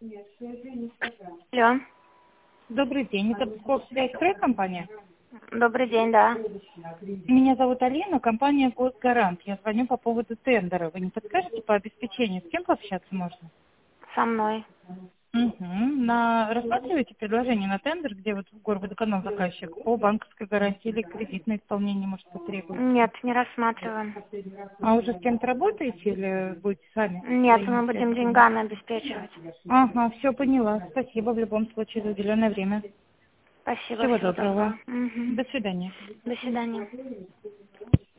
Алло. Добрый день, это Псковская стройкомпания. Добрый день, да. Меня зовут Алина, компания «Госгарант». Я звоню по поводу тендера. Вы не подскажете по обеспечению, с кем пообщаться можно? Со мной. Угу. Рассматриваете предложение на тендер, где вот горводоканал заказчик по банковской гарантии или кредитное исполнение может потребовать? Нет, не рассматриваем. А уже с кем-то работаете или будете сами Нет, своими мы будем средствами? деньгами обеспечивать. Ага, все поняла. Спасибо в любом случае за уделенное время. Спасибо, Всего всего доброго. доброго. Мгм. До свидания. До свидания.